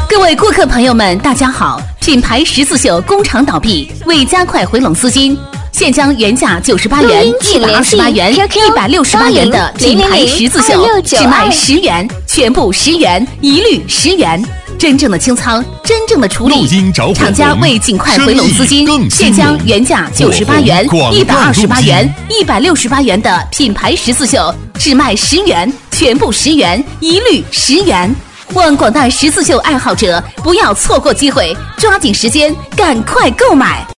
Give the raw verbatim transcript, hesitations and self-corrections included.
各位顾客朋友们，大家好！品牌十字绣工厂倒闭，为加快回笼资金，现将原价九十八元、一百二十八元、一百六十八元的品牌十字绣只卖十元，全部十元，一律十元。真正的清仓，真正的处理。厂家为尽快回笼资金，现将原价九十八元、一百二十八元、一百六十八元的品牌十字绣只卖十元，全部十元，一律十元。望广大十字绣爱好者不要错过机会，抓紧时间，赶快购买。